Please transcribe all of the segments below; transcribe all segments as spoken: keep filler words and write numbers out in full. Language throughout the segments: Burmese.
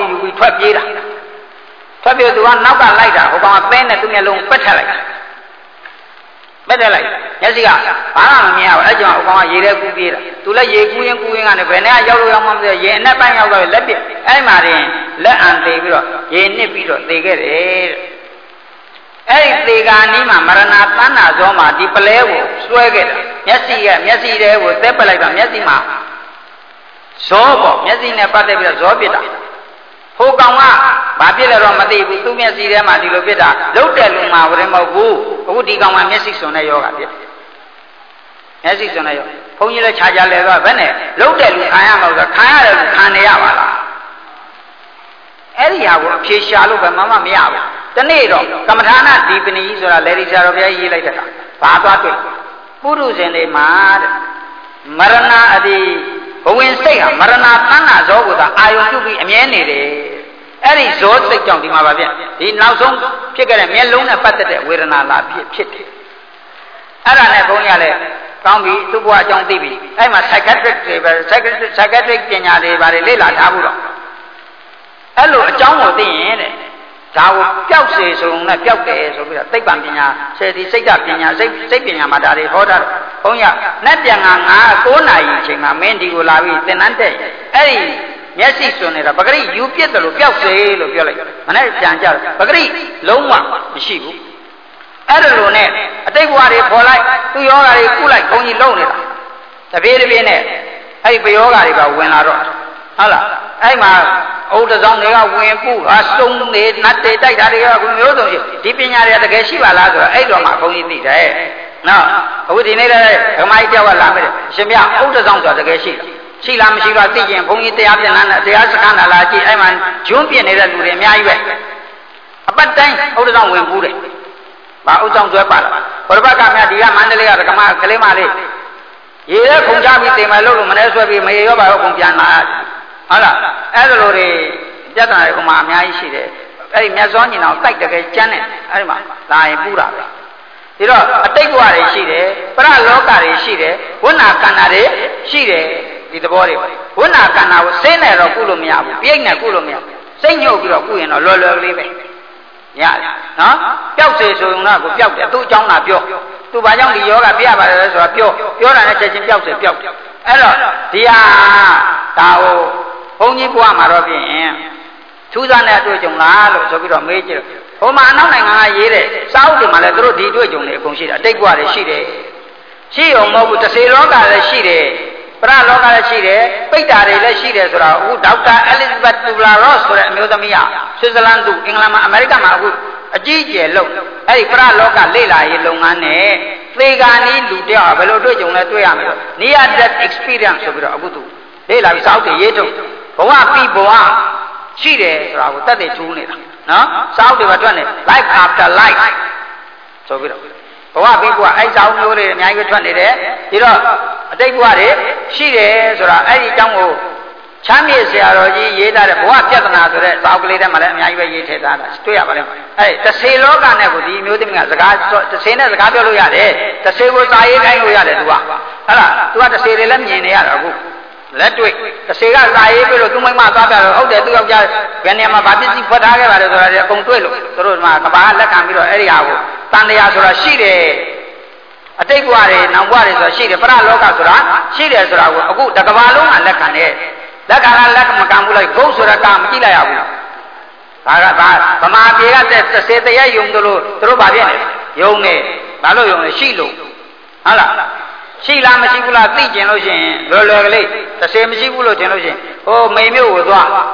ကြီးယူပြီးထွက်ပြေးတာထွက်ပြေးသူကနောက်ကလိုက်တာဟိုကောင်ကသင်းနဲ့သူ့မျက်လုံးပက်ထက်လိုက်ပက်ထက်လိုက်မျက်စိကဘာမှမမြင်ရဘူးအဲ့ကြောင့်ဟိုကောင်ကရေထဲကူးပြေးတာသူလည်းရေကူးရင်ကူးရင်ကနေဘယ်နဲ့ရောက်လို့ရောက်မှမသိရေအနက်ပိုင်းရောက်တော့လက်ပြအဲ့မှာတင်လက်အံသေးပြီးတော့ရေနစ်ပြီးတော့သေခဲ့တယ်အဲ့ဒီသေကာနီးမှာမရဏသန်းနာဇောမှာဒီပလဲကိုဆွဲခဲ့တာမျက်စိရဲ့မျက်စိထဲကိုသက်ပက်လိုက်တာမျက်စိမှာဇောပေါ့မျက်စိနဲ့ပတ်သက်ပြီးတော့ဇောပြစ်တာဟိုကောင်ကဘာဖြစ်လဲတော့မသိဘူးသူ့မျက်စိထဲမှာဒီလိုပြစ်တာလုတ်တယ်လို့မှဝရင်မဟုတ်ဘူးအခုဒီကောင်ကမျက်စိစွန်တဲ့ယောဂဖြစ်တယ်မျက်စိစွန်တဲ့ယောဘုန်းကြီးလည်းခြားကြလဲတော့ဘယ်နဲ့လုတ်တယ်လို့ခံရမှာဆိုခံရတယ်လို့ခံနေရပါလားအဲ့ဒီဟာကိုအဖြေရှာလို့ပဲမမမရဘူးတနေ့တော့ကမ္မထာနာဒီပဏီကြီးဆိုတာလေဒီဆရာတော်ဘုရားရေးလိုက်တဲ့ကဘာသွားတွေ့ပုရုဇဉ်တွေမှာတဲ့မရဏအတိဘဝင်စိတ်ဟာမရဏသန်းနာဇောကိုသာအာယုံပြုပြီးအမြဲနေတယ်အဲ့ဒီဇောစိတ်ကြောင့်ဒီမှာပါဗျဒီနောက်ဆုံးဖြစ်ခဲ့တဲ့မျက်လုံးနဲ့ပတ်သက်တဲ့ဝေဒနာလာဖြစ်ဖြစ်တယ်အဲ့ဒါနဲ့ဘုန်းကြီးကလည်းကောင်းပြီသူ့ဘဝအကြောင်းသိပြီအဲ့မှာ psychiatric တွေပဲ psychiatric psychiatric ပညာတွေဘာတွေလေ့လာထားဘူးတော့အဲ့လိုအကြောင်းကိုသိရင်တဲ့ဒါကိုပျောက်စေဆုံးနဲ့ပျောက်တယ်ဆိုပြီးတော့သိပ္ပံပညာဆယ်ဒီစိတ်ဓာတ်ပညာစိတ်စိတ်ပညာမှာဒါတွေဟောတာဘုန်းကြီးကနဲ့ပြန်ကငါကိုးနာရီအချိန်မှာမင်းဒီကိုလာပြီးသင်္นานတက်အဲ့ဒီမျက်စိစွန်နေတာပဂရိယူပြစ်တယ်လို့ပျောက်စေလို့ပြောလိုက်မနဲ့ပြန်ကြပဂရိလုံးဝမရှိဘူးအဲ့ဒါလိုနဲ့အတိတ်ဘဝတွေပေါ်လိုက်သူ့ယောဂါတွေကုလိုက်ဘုန်းကြီးလုံးနေတာတပြေးတပြေးနဲ့အဲ့ဒီပယောဂါတွေကဝင်လာတော့ဟုတ်လားအဲ့မှာဥဒ္ဒဆောင်တွေကဝင်ကုဟာစုံနေနတ်တွေတိုက်တာတွေကဘုမျိုးစုံရှိဒီပညာတွေကတကယ်ရှိပါလားဆိုတော့အဲ့တော့မှဘုန်းကြီးသိတယ်နော်အခုဒီနေ့လည်းဓမ္မကြီးတယောက်ကလာမယ်ရှင်မြဥဒ္ဒဆောင်ဆိုတာတကယ်ရှိတယ်ရှိလားမရှိတော့သိရင်ဘုန်းကြီးတရားပြန်လာတရားစခန်းလာလာကြည့်အဲ့မှာဂျွန်းပြစ်နေတဲ့လူတွေအများကြီးပဲအပတ်တိုင်းဥဒ္ဒဆောင်ဝင်ကူးတယ်ဘာဥဒ္ဒဆောင်ကျွဲပါလားဘုရားကမြဒီကမန္တလေးကဓမ္မကလေးမလေးရေထဲခုန်ချပြီးတင်မယ်လို့လို့မလဲဆွဲပြီးမရေရောပါတော့ခုန်ပြန်လာဟုတ်လားအဲ့လိုတွေပြဿနာတွေဟိုမှာအများကြီးရှိတယ်အဲ့ဒီမြတ်စွာဘုရားကိုတိုက်တကယ်ကျမ်းတယ်အဲ့ဒီမှာလာရင်ပူတာပဲဒီတော့အတိတ်ဘဝတွေရှိတယ်ပရလောကတွေရှိတယ်ဝိနာကန္နာတွေရှိတယ်ဒီသဘောတွေဝိနာကန္နာကိုစိတ်နဲ့တော့ကုလို့မရဘူးပြိဋ္ဌနဲ့ကုလို့မရဘူးစိတ်ညှို့ပြီးတော့ကုရင်တော့လွယ်လွယ်ကလေးပဲရတယ်နော်ပျောက်စေဆိုရင်တော့ကိုပျောက်တယ်သူ့အကြောင်းသာပြောသူဘာကြောင့်ဒီယောဂပြရပါတယ်လဲဆိုတာပြောပြောတာနဲ့ချက်ချင်းပျောက်စေပျောက်တယ်အဲ့တော့ဒီဟာဒါကိုဘုန်းကြီးဘုရားမှာတော့ပြင်ထူးဆန်းတဲ့အတွေ့အကြုံလားလို့ဆိုပြီးတော့မေးကြည့်တယ်ဟိုမှာအနောက်နိုင်ငံကရေးတဲ့စာအုပ်တွေမှာလည်းသူတို့ဒီတွေ့ကြုံနေအကုန်ရှိတယ်အတိတ်ဘဝတွေရှိတယ်ရှိအောင်မဟုတ်ဘူးတစ်စေလောကလည်းရှိတယ်ပရလောကလည်းရှိတယ်ပိဋ္ဌာတွေလည်းရှိတယ်ဆိုတော့အခုဒေါက်တာအဲလစ်ဘတ်တူလာရော့ဆိုတဲ့အမျိုးသမီးကဆွစ်ဇာလန်သူအင်္ဂလန်မှာအမေရိကန်မှာအခုအကြီးအကျယ်လုပ်အဲ့ဒီပရလောကလေ့လာရေးလုပ်ငန်းနဲ့သေဂာနီးလူတယောက်ဘယ်လိုတွေ့ကြုံလဲတွေ့ရမယ် near death experience ဆိုပြီးတော့အခုသူလေ့လာပြီးစာအုပ်တွေရေးထုတ်ဘဝပြီးဘဝရှိတယ်ဆိုတာကိုတက်တဲ့ထူးနေတာနော်စာအုပ်တွေမှာထွက်နေ life after life ဆိုပြီးတော့ဘဝပြီးဘဝအဲ့စာအုပ်မျိုးတွေအများကြီးထွက်နေတယ်ဒီတော့အတိတ်ဘဝတွေရှိတယ်ဆိုတာအဲ့ဒီအကြောင်းကိုချမ်းမြေဆရာတော်ကြီးရေးထားတဲ့ဘဝပြဿနာဆိုတဲ့စာအုပ်ကလေးထဲမှာလည်းအများကြီးပဲရေးထည့်ထားတာတွေ့ရပါလိမ့်မယ်အဲ့တစ်စေလောကနဲ့ကိုဒီမျိုးသမီးကစကားတစ်စေနဲ့စကားပြောလို့ရတယ်တစ်စေကိုစာရေးခိုင်းလို့ရတယ်သူကဟုတ်လားသူကတစ်စေတွေလည်းမြင်နေရတာအခုလက်တွေ့တစ်စေကစာရေးပြီးတော့သူမိမသွားပြတော့ဟုတ်တယ်သူယောက်ျားဘယ်နေရာမှာဗာပစ္စည်းဖွက်ထားခဲ့ပါတယ်ဆိုတာတွေအကုန်တွေ့လို့သူတို့ကကဘာလက်ခံပြီးတော့အဲ့ဒီဟာကိုတန်တရားဆိုတာရှိတယ်အတိတ်ဘဝတွေနောက်ဘဝတွေဆိုတာရှိတယ်ပရလောကဆိုတာရှိတယ်ဆိုတာကိုအခုတကဘာလုံးကလက်ခံတယ်လက်ခံလားလက်မခံဘူးလိုက်ဘုတ်ဆိုရကမကြည့်လိုက်ရဘူးဒါကဘာဗမာပြည်ကတစ်စေတရယုံတို့လို့သူတို့ဗာပြည့်နေယုံနေဘာလို့ယုံလဲရှိလို့ဟုတ်လားရှိလားမရှိဘူးလားသိကျင်လို့ရှိရင်လွယ်လွယ်ကလေးတစ်စေမရှိဘူးလို့ထင်လို့ရှိရင်ဟိုမိန်မျိုးကိုသွားဟမ်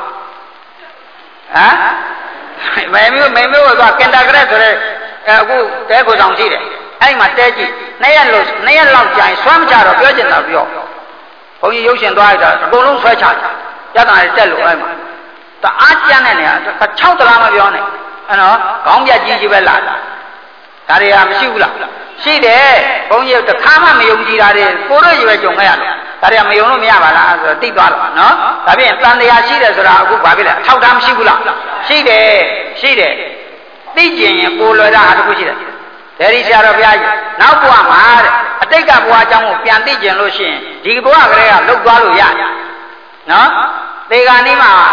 မိန်မျိုးမိန်မျိုးကိုသွားကင်တာဂရက်ဆိုတဲ့အခုတဲကိုဆောင်ရှိတယ်အဲ့မှာတဲကြည့်နှစ်ရက်လို့နှစ်ရက်လောက်ကြာရင်ဆွမ်းမကြတော့ပြောချင်တာပြောဘုန်းကြီးရုပ်ရှင်သွားရတာအကုန်လုံးဆွဲချပြဿနာတွေတက်လို့အဲ့မှာတအားကြမ်းတဲ့နေရာ၆တလားမပြောနဲ့အဲ့တော့ခေါင်းပြကြီးကြီးပဲလာတာဒါတွေကမရှိဘူးလားရှိတယ်ဘုန်းကြီးတခါမှမယုံကြည်တာတွေကိုတို့ရွယ်ကြုံခဲ့ရတယ်ဒါတွေကမယုံလို့မရပါလားဆိုတော့သိသွားတော့နော်ဒါဖြင့်တန်တရားရှိတယ်ဆိုတာအခုဘာဖြစ်လဲအထောက်ထားမရှိဘူးလားရှိတယ်ရှိတယ်သိကျင်ရင်ကိုလွယ်တာဟာတခုရှိတယ်ဒယ်ရီဆရာတော်ဘုရားကြီးနောက်ဘဝမှာတဲ့အတိတ်ကဘဝအကြောင်းကိုပြန်သိကျင်လို့ရှိရင်ဒီဘဝကလေးကလုတ်သွားလို့ရတယ်နော်သေဂာနီးမှာ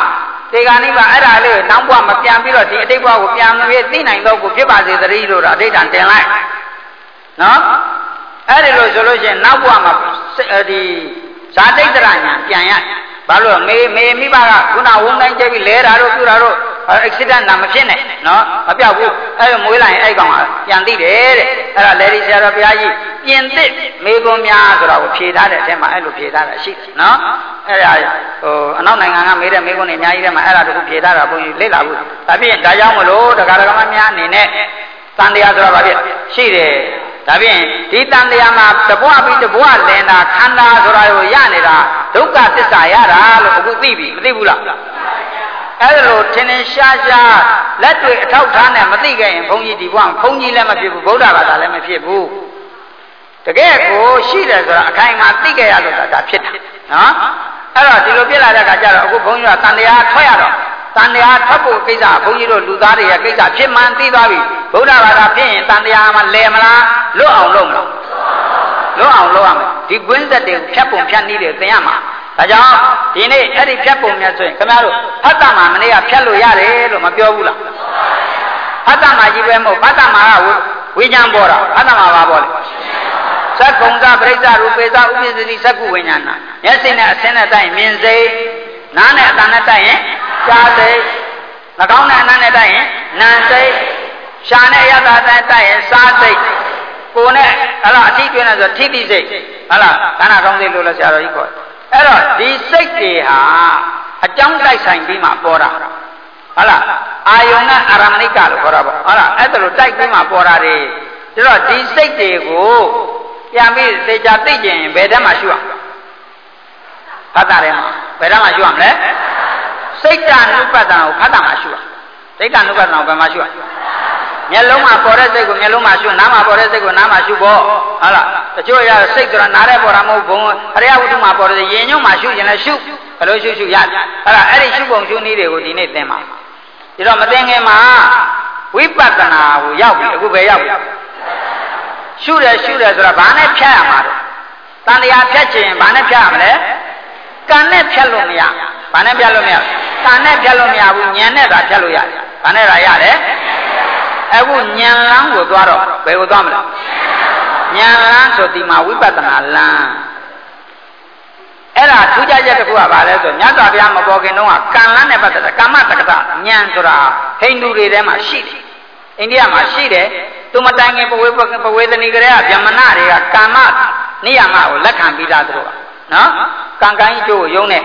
တေဂာနိဗ္ဗာန်အဲ့ဒါလေးနောက်ဘဝမပြန်ပြီးတော့ဒီအတိတ်ဘဝကိုပြန်မပြေသိနိုင်တော့ကိုဖြစ်ပါစေသတည်းလို့တော့အဋ္ဌံတင်လိုက်နော်အဲ့ဒီလိုဆိုလို့ရှိရင်နောက်ဘဝမှာဒီဇာတိတ္တရညာပြန်ရဘာလို့မေမေမိဘကခုနဝုန်းတိုင်းကျပြီးလဲတာတို့ပြတာတို့ accident နာမဖြစ်နဲ့နော်မပြောက်ဘူးအဲ့လိုမွေးလိုက်ရင်အဲ့ကောင်ကပြန်သိတယ်တဲ့အဲ့ဒါလေဒီဆရာတော်ဘုရားကြီးပြင်သစ်မေကွန်များဆိုတော့ကိုဖြေထားတဲ့အထက်မှာအဲ့လိုဖြေထားတာရှိတယ်နော်အဲ့ဒါဟိုအနောက်နိုင်ငံကမေးတဲ့မေကွန်တွေအများကြီးထဲမှာအဲ့ဒါတခုဖြေထားတာဘုန်းကြီးလေ့လာဘူးဒါဖြင့်ဒါကြောင့်မလို့တရားဓမ္မများအနေနဲ့တန်တရားဆိုတာဘာဖြစ်ရှိတယ်ဒါဖြင့်ဒီတန်တရားမှာတဘွားပြီးတဘွားလင်တာခန္ဓာဆိုတာကိုရနေတာဒုက္ခသစ္စာရတာလို့အခုသိပြီမသိဘူးလားအဲ့ဒါလို့ထင်ထင်ရှားရှားလက်တွေအထောက်ထားနဲ့မသိခဲ့ရင်ဘုန်းကြီးဒီဘဝဘုန်းကြီးလည်းမဖြစ်ဘူးဗုဒ္ဓဘာသာလည်းမဖြစ်ဘူးတကယ်ကိုရှိတယ်ဆိုတာအခိုင်အမာသိခဲ့ရလို့ဒါဖြစ်တာနော်အဲ့တော့ဒီလိုပြစ်လာတဲ့အခါကျတော့အခုဘုန်းကြီးကတန်တရားထွက်ရတော့တန်တရားထွက်ဖို့ကိစ္စဘုန်းကြီးတို့လူသားတွေရဲ့ကိစ္စဖြစ်မှန်သိသွားပြီဗုဒ္ဓဘာသာဖြစ်ရင်တန်တရားမှာလဲမလားလွတ်အောင်လုပ်မလားလွတ်အောင်လုပ်ရမယ်ဒီကွင်းဆက်တွေကိုဖြတ်ပုံဖြတ်နည်းတွေသင်ရမှာဒါကြောင့်ဒီနေ့အဲ့ဒီဖြတ်ပုံများဆိုရင်ခင်ဗျားတို့ဖတ်တာမှာမနေ့ကဖြတ်လို့ရတယ်လို့မပြောဘူးလားဖတ်တာမှာကြီးပဲမဟုတ်ဖတ်တာမှာကဝိညာဉ်ပေါ်တာဖတ်တာမှာပါပေါ်လေသက္ကုံသပရိစ္ဆရူပေသဥပ္ပစ္စတိသက္ကုဝိညာဏမျက်စိနဲ့အဆင်းနဲ့တိုက်မြင်စိတ်နားနဲ့အသံနဲ့တိုက်ရင်ကြားစိတ်နှာခေါင်းနဲ့အနံ့နဲ့တိုက်ရင်နာမ်စိတ်ရှားနဲ့အယတ္တနဲ့တိုက်ရင်စားစိတ်ကိုယ်နဲ့ဟလာအထိတွင်းနဲ့ဆိုထိတိစိတ်ဟလာခန္ဓာကောင်းစိတ်လို့လည်းဆရာတော်ကြီးခေါ်တယ်အဲ့တော့ဒီစိတ်တွေဟာအကြောင်းတိုက်ဆိုင်ပြီးမှပေါ်တာဟုတ်လားအာယုံနဲ့အာရမဏိကလို့ခေါ်တာပေါ့ဟုတ်လားအဲ့ဒါလိုတိုက်ပြီးမှပေါ်တာတွေဒါတော့ဒီစိတ်တွေကိုပြန်ပြီးသေချာသိကျင်ဘယ်တည်းမှရှုအောင်ဖတ်တာထဲမှာဘယ်တည်းမှရှုအောင်လဲစိတ်တ ानु ပတ္တနာကိုဖတ်တာမှရှုအောင်စိတ်တ ानु ပတ္တနာကိုဘယ်မှာရှုအောင်မျက်လုံးမှာပေါ်တဲ့စိတ်ကိုမျက်လုံးမှာရှုနားမှာပေါ်တဲ့စိတ်ကိုနားမှာရှုဖို့ဟုတ်လားတချို့ရစိတ်ဆိုတာနားထဲပေါ်တာမဟုတ်ဘုံအရိယဝတ္ထုမှာပေါ်တဲ့ရင်ညွန့်မှာရှုရင်လည်းရှုဘယ်လိုရှုရှုရအဲ့ဒါအဲ့ဒီရှုပုံရှုနည်းတွေကိုဒီနေ့သင်ပါဒီတော့မသင်ခင်မှာဝိပဿနာကိုရောက်ပြီအခုပဲရောက်ပြီရှုတယ်ရှုတယ်ဆိုတာဘာနဲ့ဖြတ်ရမှာလဲတန်တရားဖြတ်ခြင်းဘာနဲ့ဖြတ်ရမလဲကံနဲ့ဖြတ်လို့မရဘာနဲ့ဖြတ်လို့မရကံနဲ့ဖြတ်လို့မရဘူးဉာဏ်နဲ့သာဖြတ်လို့ရတယ်ဘာနဲ့သာရတယ်အခုဉာဏ်လမ်းကိုသွားတော့ဘယ်ကိုသွားမလဲဉာဏ်လမ်းဆိုဒီမှာဝိပဿနာလမ်းအဲ့ဒါထူးခြားချက်တစ်ခုကဘာလဲဆိုမြတ်စွာဘုရားမပေါ်ခင်တုန်းကကံလမ်းနဲ့ပတ်သက်တဲ့ကာမတက္ကသဉာဏ်ဆိုတာဟိန္ဒူတွေထဲမှာရှိတယ်အိန္ဒိယမှာရှိတယ်သူမတိုင်ခင်ပဝေပဝေသနီကလေးကဗျမနတွေကကာမနိယာမကိုလက်ခံပြီးသားသူတို့ကနော်ကံကံကြီးကျိုးကိုယုံနေ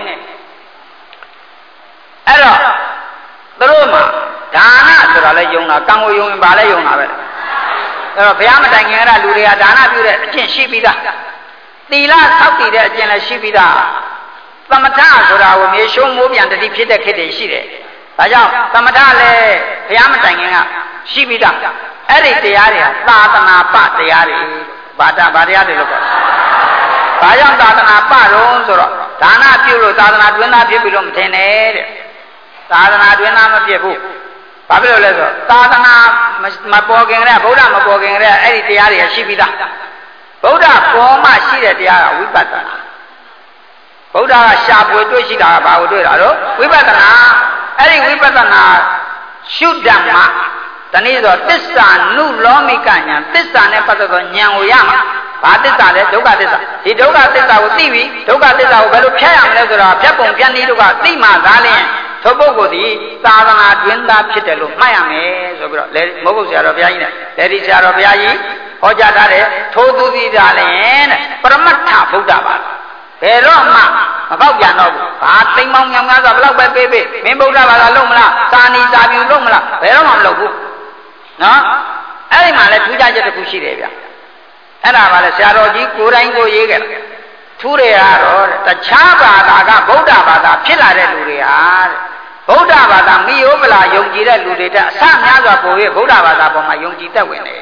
အဲ့တော့သူတို့မှာဒါနဆိုတာလဲယုံတာကံကိုယုံရင်ဘာလဲယုံတာပဲအဲ့တော့ဘုရားမတိုင်ခင်ကလူတွေကဒါနပြုတဲ့အကျင့်ရှိပြီးသားသီလဆောက်တည်တဲ့အကျင့်လည်းရှိပြီးသားသမထဆိုတာကိုမြေရှုံးမိုးပြန်တတိဖြစ်တဲ့ခေတ်တွေရှိတယ်ဒါကြောင့်သမထလည်းဘုရားမတိုင်ခင်ကရှိပြီးသားအဲ့ဒီတရားတွေကသာသနာပတရားတွေဘာတဘာတရားတွေလို့ပြောဘာကြောင့်သာသနာပတော့ဆိုတော့ဒါနပြုလို့သာသနာတွင်သားဖြစ်ပြီလို့မထင်နဲ့တဲ့သာသနာတွင်သားမဖြစ်ဘူးဘာဖြစ်လို့လဲဆိုသာသနာမပေါ်ခင်ကလေးဗုဒ္ဓမပေါ်ခင်ကလေးအဲ့ဒီတရားတွေရှိပြီးသားဗုဒ္ဓပေါ်မှရှိတဲ့တရားကဝိပဿနာဗုဒ္ဓကရှာဖွေတွေ့ရှိတာကဘာကိုတွေ့တာတော့ဝိပဿနာအဲ့ဒီဝိပဿနာရှုဓမ္မတနည်းဆိုသစ္စာနုလောမိကညာသစ္စာနဲ့ပတ်သက်သောဉာဏ်ကိုရမှာဘာသစ္စာလဲဒုက္ခသစ္စာဒီဒုက္ခသစ္စာကိုသိပြီဒုက္ခသစ္စာကိုဘယ်လိုဖြတ်ရမလဲဆိုတော့ဖြတ်ပုံဖြတ်နည်းတို့ကသိမှသာလျှင်သောပုဂ္ဂိုလ်ဒီသာသနာတွင်သားဖြစ်တယ်လို့မှတ်ရမယ်ဆိုပြီးတော့လေမဟုတ်ဘူးဆရာတော်ဘုရားကြီးနဲ့လေဒီဆရာတော်ဘုရားကြီးဟောကြားထားတယ်ထိုသူသည်သာလျှင်တဲ့ပရမတ္ထဗုဒ္ဓဘာသာဘယ်တော့မှမပေါက်ပြန်တော့ဘူးဘာသိမ့်မောင်းညောင်များဆိုဘလောက်ပဲပေးပေးမင်းဗုဒ္ဓဘာသာလုံးမလားစာနီစာပြူလုံးမလားဘယ်တော့မှမလုပ်ဘူးနော်အဲ့ဒီမှာလဲထူးခြားချက်တစ်ခုရှိတယ်ဗျအဲ့ဒါပါလဲဆရာတော်ကြီးကိုယ်တိုင်ကိုရေးခဲ့တယ်ထူးတယ်ကတော့တခြားဘာသာကဗုဒ္ဓဘာသာဖြစ်လာတဲ့လူတွေဟာတဲ့ဗုဒ္ဓဘာသာမိယောပလာယုံကြည်တဲ့လူတွေတဲ့အဆများစွာပို့ပြီးဗုဒ္ဓဘာသာပေါ်မှာယုံကြည်သက်ဝင်တယ်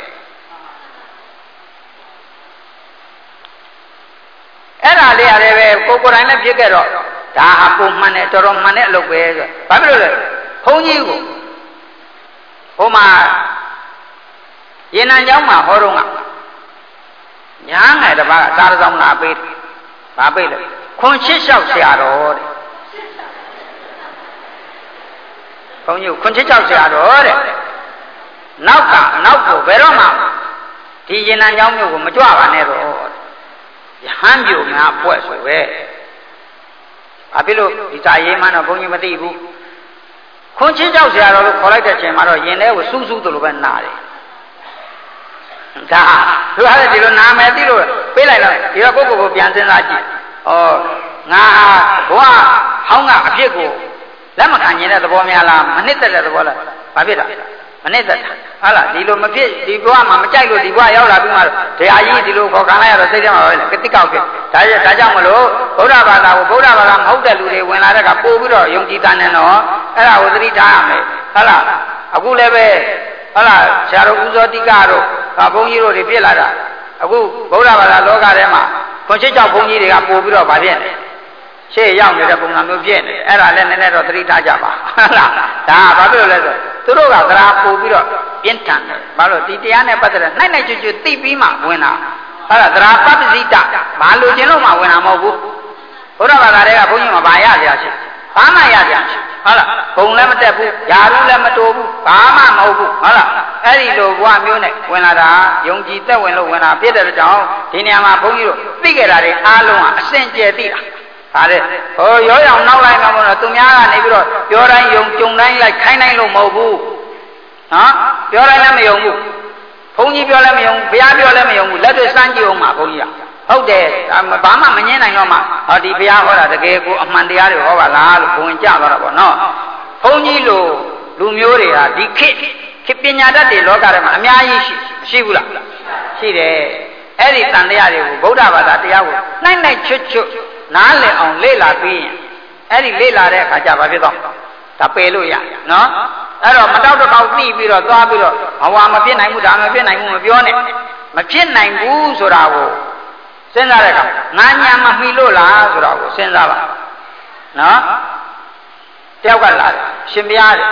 အဲ့ဒါလေးရတယ်ပဲကိုကိုယ်တိုင်လည်းဖြစ်ခဲ့တော့ဒါဟာပုံမှန်တယ်တော်တော်မှန်တဲ့အလုပ်ပဲဆိုဘာဖြစ်လို့လဲဘုန်းကြီးကိုဟိုမှာရေနံကျောင်းမှာဟောတော့ကညာငယ်တစ်ပါးကစာရဆောင်လာပေးတယ်ဘာပေးလဲခွန်ရှစ်လျှောက်ဆရာတော်တဲ့ုန်းကြီးခွန်ချစ်ကြောက်ဆရာတော်တဲ့နောက်ကနောက်ကိုဘယ်တော့မှဒီရင်နံကြောင်းမျိုးကိုမကြွပါနဲ့တော့ယဟန်ပြိုများအပွဲဆိုပဲဘာဖြစ်လို့ဒီစာရေးမှတော့ဘုန်းကြီးမသိဘူးခွန်ချစ်ကြောက်ဆရာတော်လို့ခေါ်လိုက်တဲ့ချိန်မှာတော့ရင်ထဲကိုစူးစူးတို့လိုပဲနာတယ်ဒါသူဟာဒီလိုနာမယ်သိလို့ပေးလိုက်တော့ဒီတော့ကိုယ့်ကိုယ်ကိုပြန်စဉ်းစားကြည့်ဩငါဘဝဟောင်းကအဖြစ်ကိုလက်မခံနိုင်တဲ့သဘောများလားမနစ်သက်တဲ့သဘောလားဘာဖြစ်တာမနစ်သက်တာဟုတ်လားဒီလိုမဖြစ်ဒီဘဝမှာမကြိုက်လို့ဒီဘဝရောက်လာပြီးမှတရားကြီးဒီလိုခေါ်ခံလိုက်ရတော့စိတ်ထဲမှာပဲလေကတိကောက်ဖြစ်ဒါရဒါကြောင့်မလို့ဗုဒ္ဓဘာသာကိုဗုဒ္ဓဘာသာမဟုတ်တဲ့လူတွေဝင်လာတဲ့ကပို့ပြီးတော့ယုံကြည်တာနဲ့တော့အဲ့ဒါကိုသတိထားရမယ်ဟုတ်လားအခုလည်းပဲဟုတ်လားဆရာတော်ဦးဇောတိကတို့ဒါဘုန်းကြီးတို့တွေပြစ်လာတာအခုဗုဒ္ဓဘာသာလောကထဲမှာခွန်ချစ်ကြောက်ဘုန်းကြီးတွေကပို့ပြီးတော့ဗာဖြစ်တယ်ရှေ့ရောက်နေတဲ့ပုံစံမျိုးဖြစ်နေအဲ့ဒါလည်းနည်းနည်းတော့သတိထားကြပါဟုတ်လားဒါဘာဖြစ်လို့လဲဆိုသူတို့ကသရာပို့ပြီးတော့ပြင်းထန်တယ်ဘာလို့ဒီတရားနဲ့ပတ်သက်တဲ့နိုင်နိုင်ကျွတ်ကျွတ်သိပြီးမှဝင်တာအဲ့ဒါသရာပပ္ပစိတဘာလို့ကျင်လို့မှဝင်တာမဟုတ်ဘူးဘုရားဘာသာတွေကဘုန်းကြီးမှာဗာရကြရှိဘာမှရကြရှိဟုတ်လားဘုံလည်းမတက်ဘူးယာရုလည်းမတိုးဘူးဘာမှမဟုတ်ဘူးဟုတ်လားအဲ့ဒီလိုဘဝမျိုးနဲ့ဝင်လာတာယုံကြည်သက်ဝင်လို့ဝင်လာဖြစ်တဲ့ကြောင့်ဒီနေရာမှာဘုန်းကြီးတို့သိကြတာတွေအားလုံးကအစင်ကြယ်သိတာဟာတဲ့ဟိုရောရောင်နောက်လိုက်မှာမို့လို့သူများကနေပြီးတော့ပြောတိုင်းယုံကြုံတိုင်းလိုက်ခိုင်းတိုင်းလို့မဟုတ်ဘူးနော်ပြောတိုင်းလည်းမယုံဘူးဘုန်းကြီးပြောလည်းမယုံဘုရားပြောလည်းမယုံဘူးလက်တွေ့စမ်းကြည့်အောင်ပါဘုန်းကြီးကဟုတ်တယ်ဘာမှမငြင်းနိုင်တော့မှဟောဒီဘုရားဟောတာတကယ်ကိုအမှန်တရားတွေဟောပါလားလို့ဘုံကြသွားတာပေါ့နော်ဘုန်းကြီးလိုလူမျိုးတွေဟာဒီခေတ်ခေတ်ပညာတတ်တွေလောကထဲမှာအများကြီးရှိမရှိဘူးလားရှိတယ်အဲ့ဒီတန်တရားတွေကိုဗုဒ္ဓဘာသာတရားကိုနိုင်နိုင်ချွတ်ချွတ်နားလည်အောင်လေ့လာပြီးရင်အဲ့ဒီလေ့လာတဲ့အခါကျဘာဖြစ်တော့ဒါပယ်လို့ရနော်အဲ့တော့မတောက်တော့ကောက်သိပြီးတော့သွားပြီးတော့ဘဝမဖြစ်နိုင်ဘူးဒါမဖြစ်နိုင်ဘူးမပြောနဲ့မဖြစ်နိုင်ဘူးဆိုတာကိုစဉ်းစားတဲ့အခါငါညာမမှီလို့လားဆိုတော့ကိုစဉ်းစားပါနော်တယောက်ကလာတယ်ရှင်ဘုရားတဲ့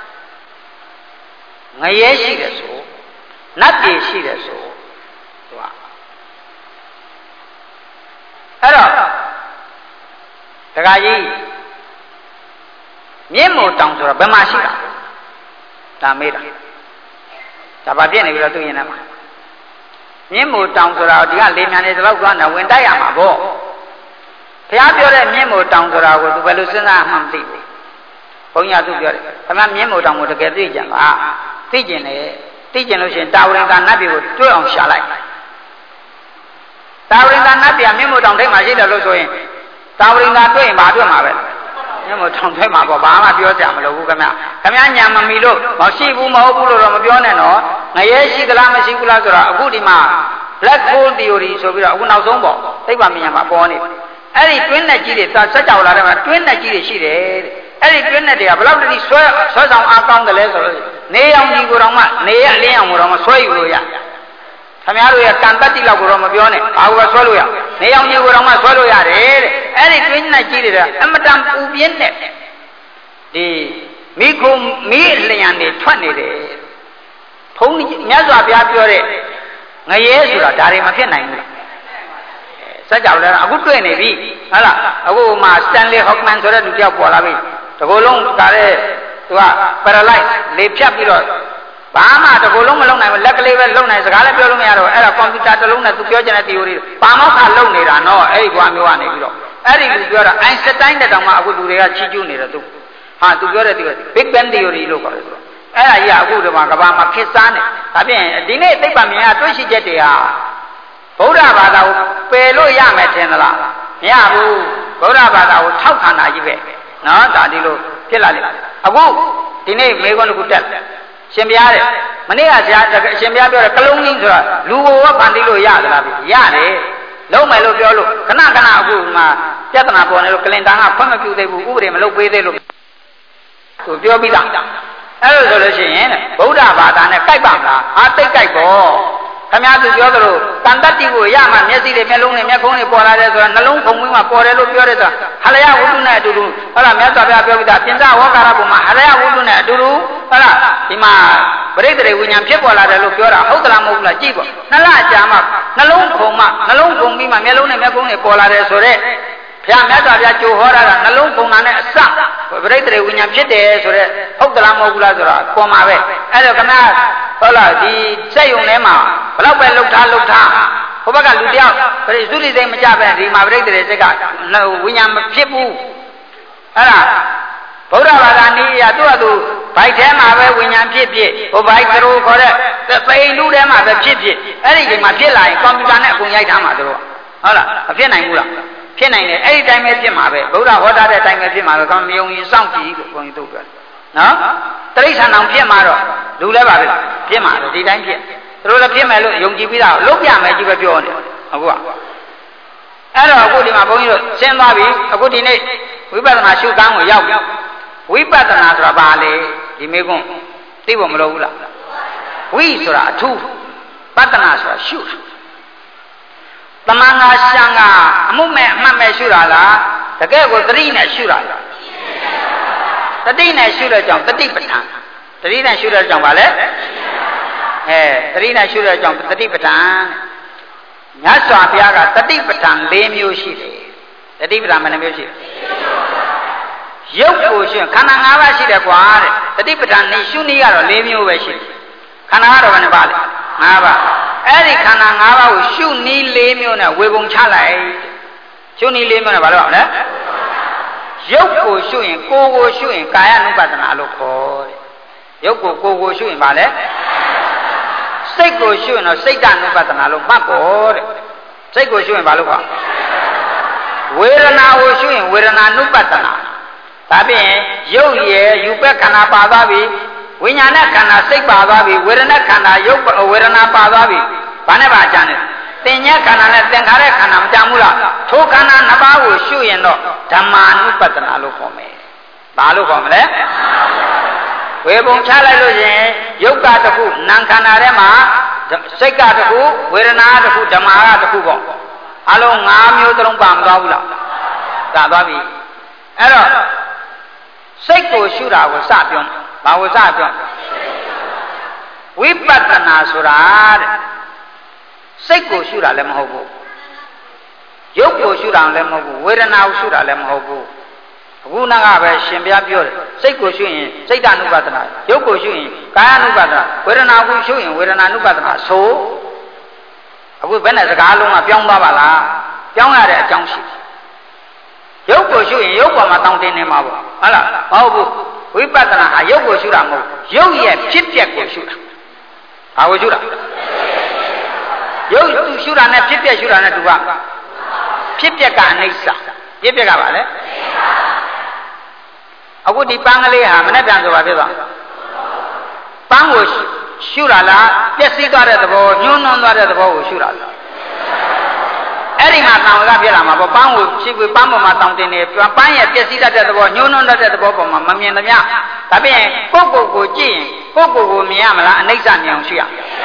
ငရဲရှိတယ်ဆိုနတ်ပြည်ရှိတယ်ဆိုသူကအဲ့တော့တခါကြီးမြင့်မို့တောင်ဆိုတော့ဘယ်မှာရှိတာဒါမေးတာဒါဘာဖြစ်နေပြီတော့သူရင်ထဲမှာမြင့်မို့တောင်ဆိုတာဒီကလေးမြန်နေသလောက်သွားနေဝင်တိုက်ရမှာပေါ့ဘုရားပြောတဲ့မြင့်မို့တောင်ဆိုတာကိုသူဘယ်လိုစဉ်းစားမှမသိဘူးဘုန်းကြီးကသူပြောတယ်ခမမြင့်မို့တောင်ကိုတကယ်သိကြပါသိကျင်တယ်သိကျင်လို့ရှိရင်တာဝရင်ကနတ်ပြည်ကိုတွေ့အောင်ရှာလိုက်တာဝရင်ကနတ်ပြည်မြင့်မို့တောင်ထိပ်မှာရှိတယ်လို့ဆိုရင်တာဝရင်ကတွေ့ရင်ဘာတွေ့မှာပဲမြင့်မို့တောင်ထိပ်မှာပေါ့ဘာမှပြောကြမလို့ဘူးခမခမညာမမီလို့မရှိဘူးမဟုတ်ဘူးလို့တော့မပြောနဲ့နော်ငရဲရှိသလားမရှိဘူးလားဆိုတော့အခုဒီမှာ black hole theory ဆိုပြီးတော့အခုနောက်ဆုံးပေါ့သိပ္ပံဉာဏ်မှာပေါ်နေအဲ့ဒီတွင်းနဲ့ကြီးတွေစက်ကြောလာတဲ့မှာတွင်းနဲ့ကြီးတွေရှိတယ်တဲ့အဲ့ဒီတွင်းနဲ့တွေကဘယ်လောက်တည်းဆွဲဆွဲဆောင်အားကောင်းတယ်လဲဆိုတော့နေအောင်ကြီးကိုတော့မှနေရအလင်းအောင်ကိုတော့မဆွဲယူလို့ရခင်ဗျားတို့ရဲ့ကံတတ်တိလောက်ကိုတော့မပြောနဲ့ဘာကိုဆွဲလို့ရနေအောင်ကြီးကိုတော့မှဆွဲလို့ရတယ်တဲ့အဲ့ဒီတွင်းနဲ့ကြီးတွေကအမတန်ပူပြင်းတဲ့ဒီမိခုမိလျံတွေထွက်နေတယ်ဘုန်းကြီးမြတ်စွာဘုရားပြောတဲ့ငရဲဆိုတာဒါတွေမဖြစ်နိုင်ဘူးစက်ကြောက်လဲအခုတွေ့နေပြီဟုတ်လားအခုမှစတန်လီဟော့ကမန်ဆိုတဲ့လူတယောက်ပေါ်လာပြီတကူလုံးကလည်းသူက paralyze လေဖြတ်ပြီးတော့ဘာမှတကူလုံးမလုံးနိုင်ဘူးလက်ကလေးပဲလုံးနိုင်စကားလည်းပြောလို့မရတော့အဲ့ဒါကွန်ပျူတာတစ်လုံးနဲ့သူပြောချင်တဲ့ theory ပါမောက္ခလုံးနေတာနော်အဲ့ဒီကွာမျိုးကနေပြီးတော့အဲ့ဒီလူပြောတာအိုင်စတိုင်းတဲ့တောင်မှအခုလူတွေကချီးကျူးနေတယ်သူဟာသူပြောတဲ့ theory big bang theory လို့ခေါ်တယ်ဆိုတော့အဲ့ဒါကြီးအခုဒီမှာကဘာမှာခေတ်စားနေဒါဖြင့်ဒီနေ့သိပ္ပံမြင်ရတွေ့ရှိချက်တွေဟာဗုဒ္ဓဘာသာကိုပယ်လို့ရမယ်ထင်သလားမရဘူးဗုဒ္ဓဘာသာကိုထောက်ခံတာကြီးပဲနော်ဒါဒီလိုဖြစ်လာလေအခုဒီနေ့မေခွန်းတစ်ခုတက်ရှင်ဘုရားတဲ့မနေ့ကဆရာရှင်ဘုရားပြောတဲ့ကလုံးကြီးဆိုတာလူဘဝဖန်တီးလို့ရသလားရတယ်လုံးမယ်လို့ပြောလို့ခဏခဏအခုမှပြဿနာပေါ်နေလို့ကလင်တန်ကဖွင့်မပြူသေးဘူးဥပဒေမလုပ်ပေးသေးလို့သူပြောပြီးသားအဲ့လိုဆိုလို့ရှိရင်ဗုဒ္ဓဘာသာနဲ့ကြိုက်ပါမလားအာသိကြိုက်ပေါ့ခင်ဗျားသူပြောသလိုတန်တတ္တိကိုရမှမျက်စိတွေမျက်လုံးတွေမျက်ခုံးတွေပေါ်လာတယ်ဆိုတာနှလုံးခုံပြီးမှပေါ်တယ်လို့ပြောတယ်ဆိုတာဟလယဝုဒ္ဓနဲ့အတူတူဟုတ်လားမြတ်စွာဘုရားပြောပြီးသားပြင်စဝေါကာရဘုံမှာဟလယဝုဒ္ဓနဲ့အတူတူဟုတ်လားဒီမှာပရိသေတွေဝိညာဉ်ဖြစ်ပေါ်လာတယ်လို့ပြောတာဟုတ်သလားမဟုတ်ဘူးလားကြည့်ပေါ့နှစ်လကြာမှနှလုံးခုံမှနှလုံးခုံပြီးမှမျက်လုံးနဲ့မျက်ခုံးတွေပေါ်လာတယ်ဆိုတော့ဘဘုရားမြတ်စွာဘုရားကြိုဟောတာကနှလုံးပုံနာနဲ့အစပရိသေဝိညာဉ်ဖြစ်တယ်ဆိုတဲ့ဟုတ်သလားမဟုတ်ဘူးလားဆိုတော့ပေါ်မှာပဲအဲ့တော့ခဏဟုတ်လားဒီစက်ယုံထဲမှာဘလောက်ပဲလှုပ်ထားလှုပ်ထားဟိုဘက်ကလူတယောက်ပရိသုလိစိတ်မကြပဲဒီမှာပရိသေစိတ်ကဝိညာဉ်မဖြစ်ဘူးအဲ့ဒါဗုဒ္ဓဘာသာနည်းအရသူ့အတူဘိုက်ထဲမှာပဲဝိညာဉ်ဖြစ်ဖြစ်ဟိုဘိုက်သရိုးခေါ်တဲ့ပိန်လူထဲမှာပဲဖြစ်ဖြစ်အဲ့ဒီချိန်မှာဖြစ်လာရင်ကွန်ပျူတာနဲ့အကုန်ရိုက်ထားမှာသူတို့ဟုတ်လားမဖြစ်နိုင်ဘူးလားဖြစ်နိုင်တယ်အဲ့ဒီတိုင်းပဲဖြစ်မှာပဲဗုဒ္ဓဟောထားတဲ့အတိုင်းပဲဖြစ်မှာပဲကောင်းမယုံရင်စောင့်ကြည့်လို့ဘုန်းကြီးတို့ပြောတယ်နော်တိရစ္ဆာန်အောင်ဖြစ်မှာတော့လူလည်းပါပဲဖြစ်မှာဒီတိုင်းဖြစ်သူတို့လည်းဖြစ်မယ်လို့ယုံကြည်ပြီးသားလုံးပြမယ်ကြီးပဲပြောနေအခုကအဲ့တော့အခုဒီမှာဘုန်းကြီးတို့ရှင်းသွားပြီအခုဒီနေ့ဝိပဿနာရှုခန်းကိုရောက်ပြီဝိပဿနာဆိုတာဘာလဲဒီမေကွန်းသိဖို့မလိုဘူးလားဝိဆိုတာအထူးပဿနာဆိုတာရှုတာတမန်ငါရှံကအမှုမဲ့အမှတ်မဲ့ရှုတာလားတကယ်ကိုသတိနဲ့ရှုတာလားတတိနဲ့ရှုတဲ့ကြောင့်တတိပဋ္ဌာန်တတိနဲ့ရှုတဲ့ကြောင့်ဘာလဲအဲတတိနဲ့ရှုတဲ့ကြောင့်တတိပဋ္ဌာန်မြတ်စွာဘုရားကတတိပဋ္ဌာန်၄မျိုးရှိတယ်တတိပဋ္ဌာန်ဘယ်နှမျိုးရှိလဲရုပ်ကိုရှုခန္ဓာ၅ပါးရှိတယ်ကွာတဲ့တတိပဋ္ဌာန်နေရှုနည်းကတော့၄မျိုးပဲရှိတယ်ခန္ဓာကတော့ဘယ်နှပါလဲ၅ပါးအဲ့ဒီခန္ဓာ၅ပါးကိုရှုနည်း၄မျိုးနဲ့ဝေပုံချလိုက်ရှုနည်း၄မျိုးနဲ့ဘာလို့အောင်လဲရုပ်ကိုရှုရင်ကိုယ်ကိုရှုရင်ကာယ ानु ပဒနာလို့ခေါ်တယ်ရုပ်ကိုကိုယ်ကိုရှုရင်ဘာလဲစိတ်ကိုရှုရင်တော့စိတ်တ ानु ပဒနာလို့မှတ်ပေါ်တဲ့စိတ်ကိုရှုရင်ဘာလို့ခေါ်ဝေဒနာကိုရှုရင်ဝေဒနာ ानु ပဒနာဒါဖြင့်ရုပ်ရယ်ယူပက်ခန္ဓာပါသွားပြီဝိညာဏခန္ဓာစိတ်ပါသွားပြီဝေဒနာခန္ဓာရုပ်ဝေဒနာပါသွားပြီဘာနဲ့ပါကြံတယ်သင်ညက်ခန္ဓာနဲ့သင်္ခါရခန္ဓာမကြံဘူးလားထိုခန္ဓာနှစ်ပါးကိုရှုရင်တော့ဓမ္မာနုပတ္တနာလို့ခေါ်မယ်ဘာလို့ခေါ်မလဲဝေပုံချလိုက်လို့ရှင်ယုတ်ကတစ်ခုနာမ်ခန္ဓာထဲမှာစိတ်ကတစ်ခုဝေဒနာတစ်ခုဓမ္မာကတစ်ခုပေါ့အလုံး၅မျိုးသလုံးပါမသွားဘူးလားသာသွားပြီအဲ့တော့စိတ်ကိုရှုတာကိုစပြောဘာကိုစပြောဝိပဿနာဆိုတာတဲ့စိတ်ကိုရှုတာလည်းမဟုတ်ဘူးရုပ်ကိုရှုတာလည်းမဟုတ်ဘူးဝေဒနာကိုရှုတာလည်းမဟုတ်ဘူးအခုနကပဲရှင်ဘုရားပြောတယ်စိတ်ကိုရှုရင်စိတ်တ ानु ပဒနာရုပ်ကိုရှုရင်ကာယ ानु ပဒနာဝေဒနာကိုရှုရင်ဝေဒနာ ानु ပဒနာဆိုအခုဘယ်နဲ့စကားလုံးကပြောင်းသွားပါလားပြောင်းရတဲ့အကြောင်းရှိရုပ်ကိုရှုရင်ရုပ်ပေါ်မှာတောင်းတင်းနေမှာပေါ့ဟုတ်လားမဟုတ်ဘူးဝိပဿနာဟာရုပ်ကိုရှုတာမဟုတ်ရုပ်ရဲ့ဖြစ်ပျက်ကိုရှုတာဘာကိုရှုတာရုပ်သူရှုတာနဲ့ဖြစ်ပျက်ရှုတာနဲ့တူပါဖြစ်ပျက်ကအနိစ္စဖြစ်ပျက်ကပါလေအခုဒီပန်းကလေးဟာမနဲ့ပြန်ဆိုပါဖြစ်သွားပန်းကိုရှုတာလားပျက်စီးသွားတဲ့သဘောညှိုးနှွမ်းသွားတဲ့သဘောကိုရှုတာလားအဲ့ဒီမှာတောင်ကဖြစ်လာမှာပေါ့ပန်းကိုရှိပြီးပန်းပေါ်မှာတောင်တင်နေပန်းရဲ့ပျက်စီးတတ်တဲ့သဘောညှိုးနှွမ်းတတ်တဲ့သဘောပေါ်မှာမမြင်သမျှဒါဖြင့်ကိုယ့်ကိုယ်ကိုကြည့်ရင်ကိုယ့်ကိုယ်ကိုမြင်ရမလားအနိစ္စမြင်အောင်ရှုရ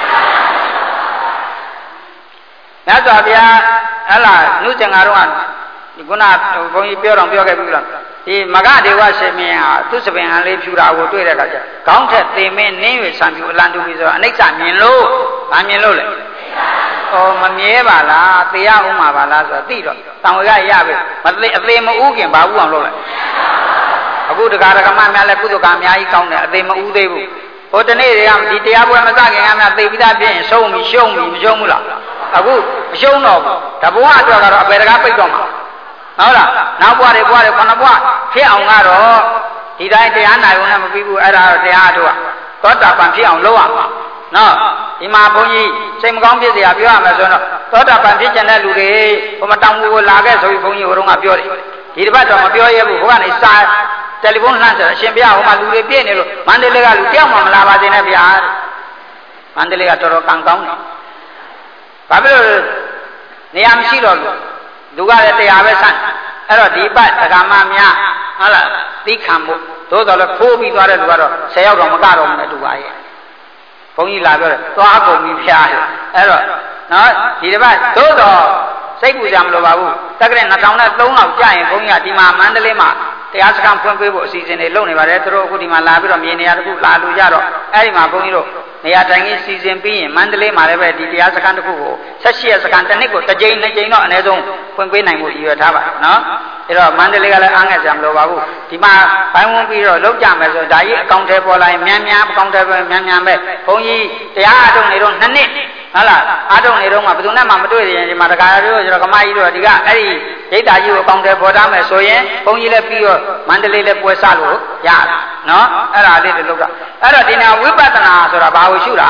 မြတ်စွာဘုရားဟလာနုစင်္ဃာတော့ဒီခုနဘုန်းကြီးပြောတော့ပြောခဲ့ပြီလားဒီမဂဒေဝရှင်မင်းဟာသူစပင်ဟန်လေးဖြူတာကိုတွေ့တဲ့အခါကျခေါင်းထက်သေမင်းနင်းရွေဆံပြူအလံတူပြီဆိုတော့အနိစ္စမြင်လို့ဗာမြင်လို့လေဩမမြဲပါလားသေရဦးမှာပါလားဆိုတော့သိတော့တံဝေကရပြီမသိအသေးမဥခင်ဘာဘူးအောင်လုပ်လိုက်အခုတရားဓမ္မများလဲကုသကအများကြီးကောင်းတယ်အသေးမဥသေးဘူးဟိုတနေ့တွေကဒီတရားပွဲမစခင်ကများသိပြီးသားဖြစ်ရင်ဆုံးပြီရှုံးပြီမရှုံးဘူးလားအခုမရှုံးတော့ဘူးတဘွားအတွက်ကတော့အပေတကားပိတ်တော့မှာဟုတ်လားနောက်ဘွားတွေဘွားတွေခုနှစ်ဘွားဖြစ်အောင်ကတော့ဒီတိုင်းတရားနိုင်ုံနဲ့မပြီးဘူးအဲ့ဒါတော့တရားအထုတ်อ่ะသောတာပန်ဖြစ်အောင်လုပ်ရမှာနော်ဒီမှာဘုန်းကြီးစိတ်မကောင်းဖြစ်เสียပြောရမယ်ဆိုတော့သောတာပန်ဖြစ်ကျင်တဲ့လူတွေဟိုမတောင်ဘူးကိုလာခဲ့ဆိုပြီးဘုန်းကြီးဟိုတုန်းကပြောတယ်ဒီတစ်ပတ်တော့မပြောရဘူးဟိုကနေစာတယ်လီဖုန်းလှမ်းဆိုအရှင်ဘုရားဟိုမှာလူတွေပြည့်နေလို့မန္တလေးကလူတယောက်မှမလာပါစေနဲ့ဗျာမန္တလေးကတော်တော်ကံကောင်းတယ်ဘာဖြစ်လို့နေရာမရှိတော့လို့လူကလည်းတရားပဲဆန့်အဲ့တော့ဒီပတ်ဒကာမများဟုတ်လားသိခံဖို့သို့တော်လည်းခိုးပြီးသွားတဲ့လူကတော့ဆယ်ယောက်တော့မကတော့ဘူးနဲ့တူပါရဲ့ဘုန်းကြီးလာပြောတယ်သွားကုန်ပြီဖျားတယ်အဲ့တော့နော်ဒီတစ်ပတ်သို့တော်စိတ်ပူကြမလို့ပါဘူးတက္ကရာနှစ်ထောင်နဲ့သုံးလောက်ကြာရင်ဘုန်းကြီးကဒီမှာမန္တလေးမှာတရားစခန်းဖွင့်ပေးဖို့အစီအစဉ်တွေလုပ်နေပါတယ်သူတို့အခုဒီမှာလာပြီးတော့မြေနေရာတခုလာလို့ရတော့အဲ့ဒီမှာဘုန်းကြီးတို့နေရာတိုင်းကြီးစီစဉ်ပြီးရင်မန္တလေးမှာလည်းပဲဒီတရားစခန်းတစ်ခုကိုဆက်ရှိရစခန်းတစ်နှစ်ကိုတစ်ကြိမ်နှစ်ကြိမ်တော့အနည်းဆုံးဖွင့်ပေးနိုင်မှုရည်ရွယ်ထားပါနော်အဲ့တော့မန္တလေးကလည်းအားငယ်စရာမလိုပါဘူးဒီမှာဘိုင်းဝန်းပြီးတော့လောက်ကြမယ်ဆိုဒါကြီးအကောင့်ထဲပေါ်လာရင်မြန်မြန်အကောင့်ထဲပဲမြန်မြန်ပဲဘုန်းကြီးတရားအထုတ်နေတော့နှစ်နှစ်ဟုတ်လားအားထုတ်နေတော့မှဘယ်သူနဲ့မှမတွေ့ရင်ဒီမှာတခါတည်းဆိုတော့ကမကြီးတို့ဒီကအဲ့ဒီဒိဋ္ဌာကြီးကိုအကောင့်ထဲပေါ်ထားမယ်ဆိုရင်ဘုန်းကြီးလည်းပြီးတော့မန္တလေးလည်းပွဲစားလို့ရတယ်နော်အဲ့ဒါလေးတွေလောက်တာအဲ့တော့ဒီနာဝိပဿနာဆိုတာဘာကိုရှုတာ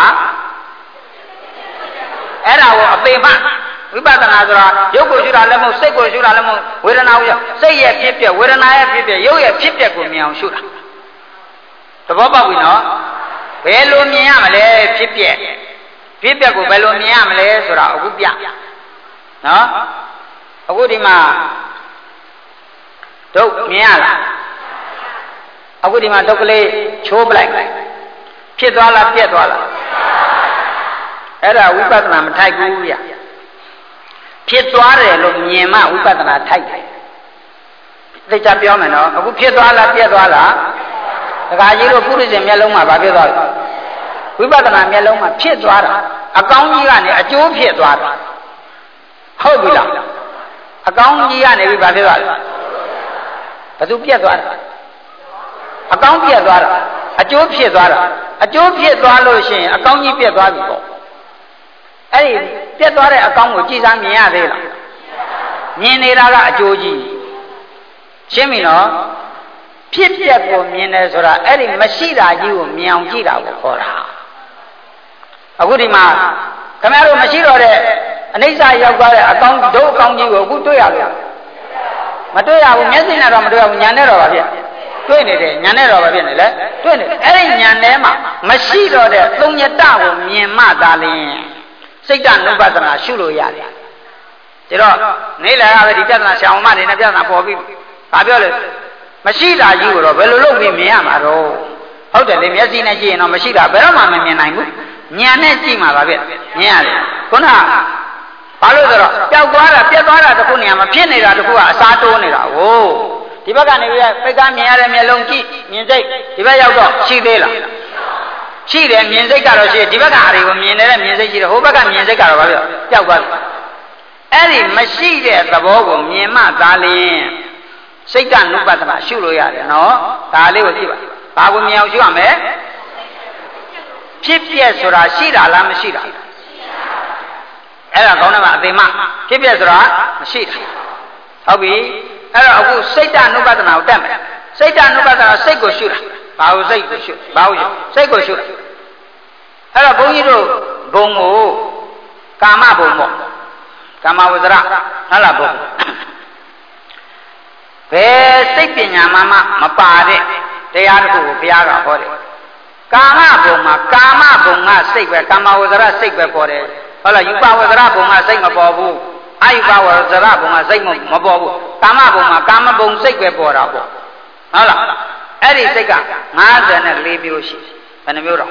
အဲ့ဒါကိုအပေမှဝိပဿနာဆိုတာရုပ်ကိုရှုတာလည်းမဟုတ်စိတ်ကိုရှုတာလည်းမဟုတ်ဝေဒနာကိုစိတ်ရဲ့ဖြစ်ပျက်ဝေဒနာရဲ့ဖြစ်ပျက်ရုပ်ရဲ့ဖြစ်ပျက်ကိုမြင်အောင်ရှုတာသဘောပေါက်ပြီနော်ဘယ်လိုမြင်ရမလဲဖြစ်ပျက်ဖြစ်ပျက်ကိုဘယ်လိုမြင်ရမလဲဆိုတာအခုပြနော်အခုဒီမှာဒုတ်မြင်ရလားအခုဒီမှာဒုတ်ကလေးချိုးပလိုက်ဖြစ်သွားလားပြက်သွားလားအဲ့ဒါဝိပဿနာမထိုက်ဘူးဗျဖြစ်သွားတယ်လို့မြင်မှဝိပဿနာထိုက်တယ်သိချပြောမယ်နော်အခုဖြစ်သွားလားပြက်သွားလားဒကာကြီးတို့ပုရိသေမျက်လုံးမှာဘာဖြစ်သွားလဲဝိပဿနာမျက်လုံးမှာဖြစ်သွားတာအကောင်းကြီးကနေအကျိုးဖြစ်သွားတာဟုတ်ပြီလားအကောင်းကြီးကနေပြီးဘာဖြစ်သွားလဲဘယ်သူပြက်သွားတာအကောင်းပြက်သွားတာအကျိုးဖြစ်သွားတာအကျိုးဖြစ်သွားလို့ရှိရင်အကောင်းကြီးပြက်သွားပြီပေါ့အဲ့ဒီပြက်သွားတဲ့အကောင်းကိုကြည်စားမြင်ရသေးလားမြင်နေတာကအကျိုးကြီးရှင်းပြီနော်ဖြစ်ပျက်ကိုမြင်တယ်ဆိုတာအဲ့ဒီမရှိတာကြီးကိုမြင်အောင်ကြည့်တာကိုခေါ်တာအခုဒီမှာခင်ဗျားတို့မရှိတော့တဲ့အနိစ္စရောက်သွားတဲ့အကောင်းဒုအကောင်းကြီးကိုအခုတွေ့ရလို့မတွေ့ရဘူးမျက်စိနဲ့တော့မတွေ့ရဘူးညာနဲ့တော့ပါဗျတွေ့နေတယ်ညာနဲ့တော့ပါဖြစ်နေလေတွေ့နေအဲ့ဒီညာထဲမှာမရှိတော့တဲ့သုံးညတကိုမြင်မှသာလျှင်စိတ်တနုပဒနာရှုလို့ရတယ်ဒါတော့နေလာကပဲဒီပြဿနာဆရာမနေနဲ့ပြဿနာပေါ်ပြီးဘာပြောလဲမရှိတာကြီးကိုတော့ဘယ်လိုလုပ်ပြီးမြင်ရမှာတော့ဟုတ်တယ်လေမျက်စိနဲ့ကြည့်ရင်တော့မရှိတာဘယ်တော့မှမမြင်နိုင်ဘူးညာနဲ့ကြည့်မှာပါဗျမြင်ရတယ်ခုနဘာလို့ဆိုတော့ပျောက်သွားတာပြက်သွားတာတခုနေရာမှာဖြစ်နေတာတခုကအစားတိုးနေတာကိုဒီဘက်ကနေပြီးပိတ်ကားမြင်ရတဲ့မျက်လုံးကြည့်မြင်စိတ်ဒီဘက်ရောက်တော့ရှိသေးလားရှိတယ်မြင်စိတ်ကတော့ရှိဒီဘက်ကအားတွေကိုမြင်နေတဲ့မြင်စိတ်ရှိတယ်ဟိုဘက်ကမြင်စိတ်ကတော့ဘာပြောပျောက်သွားပြီအဲ့ဒီမရှိတဲ့သဘောကိုမြင်မှသာလျှင်စိတ်ကနုပဒနာရှုလို့ရတယ်နော်ဒါလေးကိုကြည့်ပါဘာကိုမြင်အောင်ရှုရမလဲဖြစ်ပျက်ဆိုတာရှိတာလားမရှိတာအဲ့ဒါကောင်းတယ်မှာအသိမှဖြစ်ပျက်ဆိုတာမရှိတာဟုတ်ပြီအဲ့တော့အခုစိတ်တနုပဒနာကိုတက်မယ်စိတ်တနုပဒနာစိတ်ကိုရှုတာဘာလို့စိတ်ကိုရှုဘာလို့စိတ်ကိုရှုတာအဲ့တော့ဘုန်းကြီးတို့ဘုံကိုကာမဘုံပေါ့ကာမဝဇ္ဇရဟုတ်လားဘုံဘယ်စိတ်ပညာမှမပါတဲ့တရားတစ်ခုကိုဘုရားကဟောတယ်ကာမဘုံမှာကာမဘုံကစိတ်ပဲကာမဝဇ္ဇရစိတ်ပဲပေါ်တယ်ဟုတ်လားယူပဝဇ္ဇရဘုံကစိတ်မပေါ်ဘူးအယူပဝဇ္ဇရဘုံကစိတ်မပေါ်ဘူးကာမဘုံမှာကာမဘုံစိတ်ပဲပေါ်တာပေါ့ဟုတ်လားအဲ့ဒီစိတ်က၅၄မျိုးရှိဘယ်နှမျိုးတော့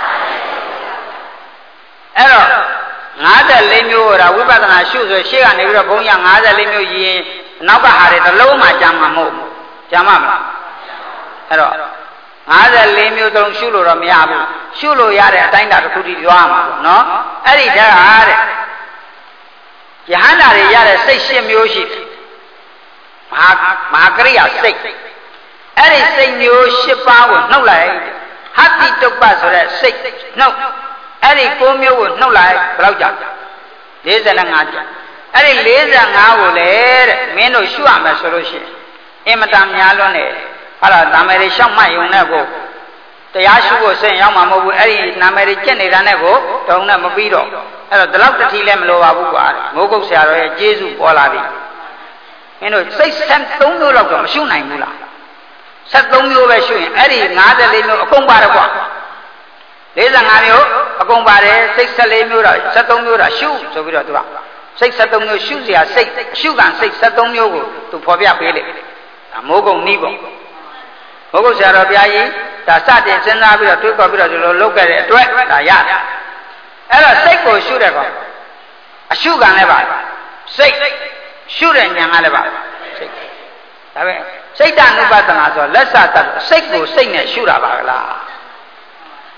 အဲ့တော့၅၄မျိုးကဝိပဿနာရှုဆိုရှေ့ကနေပြီးတော့ဘုံရ၅၄မျိုးရည်နောက်ကဟာတွေတစ်လုံးမှကြမ်းမှာမဟုတ်ဘူးကြမ်းမှာမလားအဲ့တော့၅၄မျိုးတုံးရှုလို့တော့မရဘူးရှုလို့ရတဲ့အတိုင်းတာတစ်ခုတည်းပြောရမှာပေါ့နော်အဲ့ဒီတည်းဟာတဲ့ယဟန္တာတွေရတဲ့စိတ်၈မျိုးရှိတယ်မဟာမဟာကရိယာစိတ်အဲ့ဒီစိတ်မျိုး၈ပါးကိုနှုတ်လိုက်ဟတ္တိတုပ္ပဆိုတဲ့စိတ်နှုတ်အဲ့ဒီ၉မျိုးကိုနှုတ်လိုက်ဘယ်လောက်ကြာ၄၅ကြာအဲ့ဒီ၄၅ကိုလေတဲ့မင်းတို့ရှုရမယ်ဆိုလို့ရှိရင်အင်မတန်များလွန်းတယ်ဟာလားနာမည်တွေရှောက်မှတ်ယုံနဲ့ကိုတရားရှုဖို့စိတ်ရောက်မှာမဟုတ်ဘူးအဲ့ဒီနာမည်တွေကျင့်နေတာနဲ့ကိုတုံနဲ့မပြီးတော့အဲ့တော့ဒီလောက်တတိလည်းမလိုပါဘူးကွာမိုးကုတ်ဆရာတော်ရဲ့ကျေးဇူးပေါ်လာပြီမင်းတို့စိတ်ဆက်သုံးမျိုးလောက်တော့မရှုနိုင်ဘူးလားဆက်သုံးမျိုးပဲရှုရင်အဲ့ဒီ၅၄မျိုးအကုန်ပါတယ်ကွာ၄၅မျိုးအကုန်ပါတယ်စိတ်၁၄မျိုးတော့၁၃မျိုးတော့ရှုဆိုပြီးတော့သူကစိတ်၁၃မျိုးရှုစရာစိတ်ရှုကံစိတ်၁၃မျိုးကိုသူဖော်ပြပေးလိုက်ဒါမိုးကုတ်နီးပေါ့မိုးကုတ်ဆရာတော်ဘုရားကြီးဒါစတင်စဉ်းစားပြီးတော့တွေးခေါ်ပြီးတော့ဒီလိုလုပ်ခဲ့တဲ့အတွက်ဒါရတယ်အဲ့တော့စိတ်ကိုရှုတဲ့ကောင်အရှုကံလည်းပါစိတ်ရှုတဲ့ဉာဏ်ကလည်းပါစိတ်ဒါပဲစိတ်တ ानु ပဒနာဆိုလက်စတတ်စိတ်ကိုစိတ်နဲ့ရှုတာပါကလား